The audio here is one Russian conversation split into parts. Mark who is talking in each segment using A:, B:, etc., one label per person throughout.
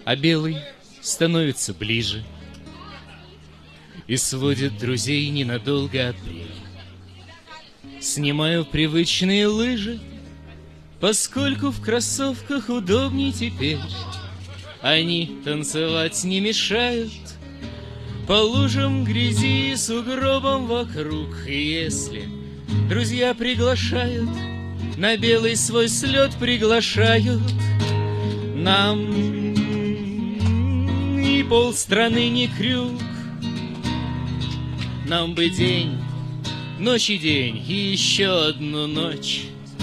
A: А белый становится ближе и сводит друзей ненадолго апрель. Снимаю привычные лыжи, поскольку в кроссовках удобней теперь. Они танцевать не мешают по лужам грязи и сугробам вокруг. И если друзья приглашают, на белый свой слет приглашают, нам и полстраны не крюк. Нам бы день, ночь и день, и еще одну ночь.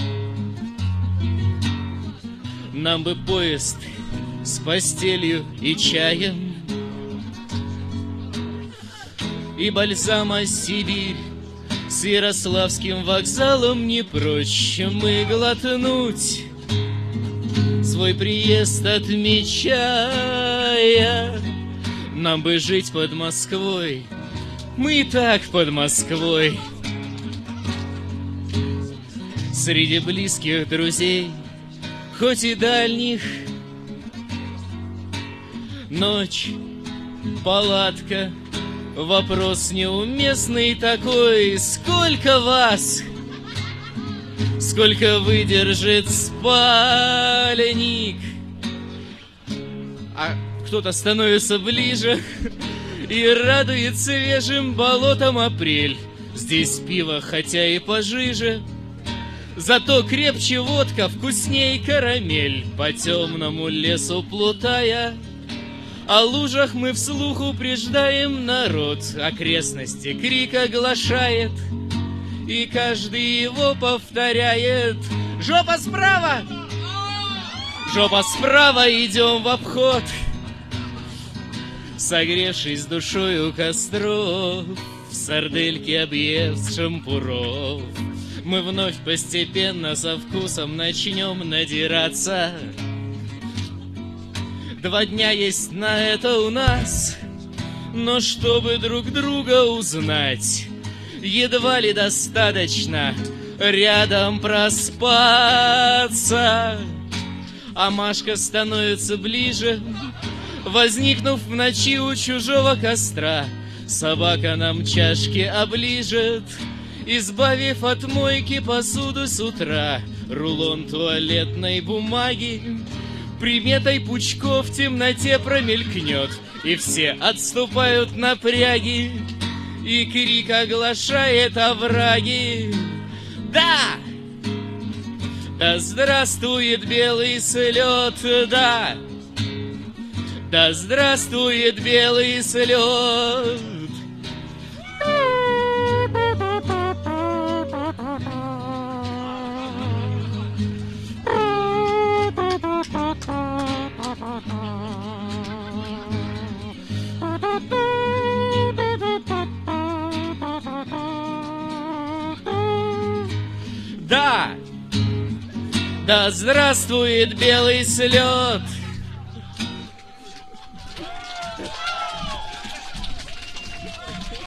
A: Нам бы поезд с постелью и чаем, и бальзама Сибирь с Ярославским вокзалом не прочь мы глотнуть, свой приезд отмечая. Нам бы жить под Москвой, мы и так под Москвой, среди близких друзей, хоть и дальних. Ночь, палатка, вопрос неуместный такой: сколько вас, сколько выдержит спальник? А кто-то становится ближе и радует свежим болотом апрель. Здесь пиво, хотя и пожиже, зато крепче водка, вкусней карамель. По темному лесу плутая, о лужах мы вслух упреждаем народ. Окрестности крик оглашает, и каждый его повторяет: жопа справа! Жопа справа, идем в обход. Согревшись душой у костров, сардельки объезд шампуров, мы вновь постепенно со вкусом начнем надираться. 2 дня есть на это у нас, но чтобы друг друга узнать, едва ли достаточно рядом проспаться. А Машка становится ближе, возникнув в ночи у чужого костра. Собака нам чашки оближет, избавив от мойки посуду с утра. Рулон туалетной бумаги приметой пучков в темноте промелькнет, и все отступают напряги, и крик оглашает овраги. Да! Да здравствует белый слет, да! Да здравствует белый слет! Да! Да здравствует белый слет!